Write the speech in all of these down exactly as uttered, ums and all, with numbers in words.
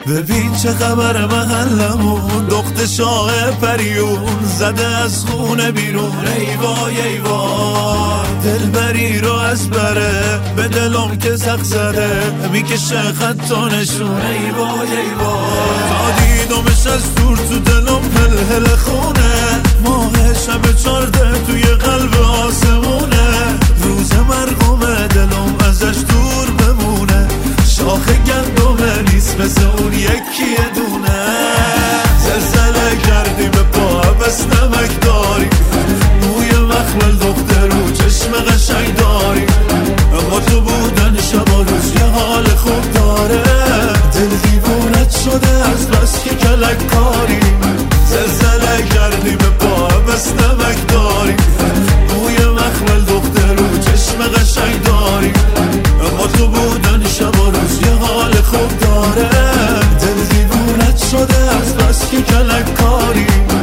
ببین چه خبر محلمون، دخت شاه پریون زده از خونه بیرون. ای وای ای وای دلبری رو از بره، به دلم که زخ زده میکشه خطانشون. ای وای ای وای تا دیدمش از دور تو دلم هل هل خونه. ماه شب چارده توی قلب آسمونه، روز مرغوم دلم ازش دور بمونه. شاخ گندمه نیست مثل اون یکی دونه. زلزله کردی به پا بس نمک داری، موی مخمل دختر رو چشم قشنگ داری. اما تو بودن شب و روز یه حال خوب داره، دل دیوونت شده از بس که کلک کاری. زلزله کردی به پا بس نمک داری، موی مخمل دختر رو چشم قشنگ داری. اما تو بودن شب و روز یه حال خوب داره، دل دیوونت شده از بس که کلک کاری.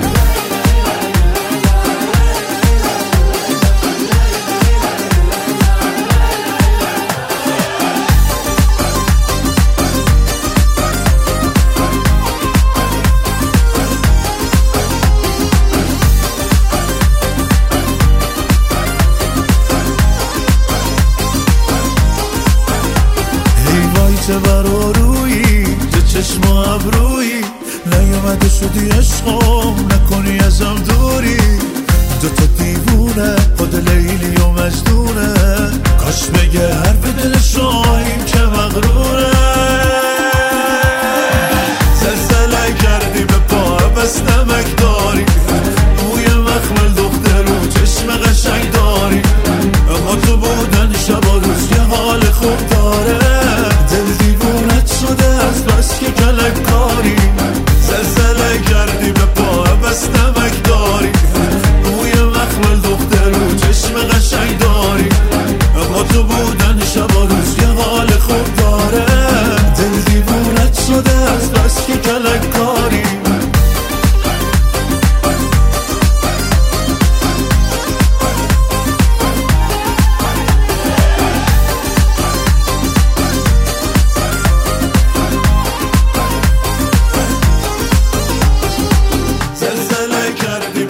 چه برا رویی چه چشم و ابرویی، نیومده شدی عشقم نکنی ازم دوری. دوتا دیوونه خود لیلی و مجنونه، کاش بگه حرف دل شاهین که مغروره. زلزله کردی به پا بس نمک داری، موی مخمل دختر رو چشم قشنگ داری. اما تو بودن شب و روز یه حال خوب داره، دل دیوونت شده از بس که کلک کاری. زلزله کردی به پا بس نمک داری، موی مخمل دختر رو چشم قشنگ داری. اما تو بودن شب و روز یه حال خوب داره، دل دیوونت شده از بس که کلک کاری.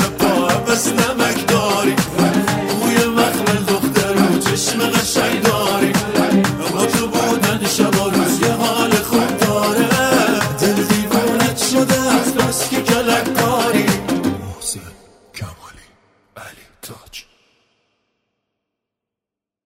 بس نمک داری، موی مخمل دختر رو چشم قشنگ داری.